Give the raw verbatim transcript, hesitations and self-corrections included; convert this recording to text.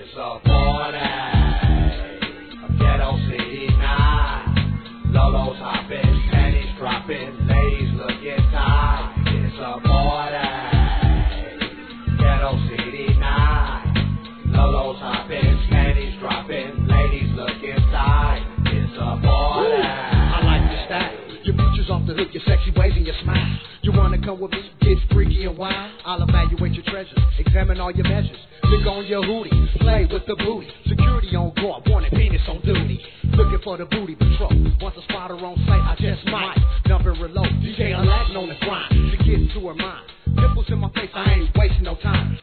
It's a party, a ghetto city night. Lolos hopping, panties dropping, ladies looking tight. It's a party, ghetto city night. Lolos hopping, panties dropping, ladies looking tight. It's a party. I like your style, your features off the hook, your sexy ways and your smile. You wanna come with me, get freaky and wild? I'll evaluate your treasures, examine all your measures. Look on your hootie, play with the booty. Security on guard, wanted penis on duty. Looking for the booty patrol. Once a spotter on site, I just might dump and reload. D J Aladdin on the grind to get to her mind. Nipples in my face, I ain't wasting no time.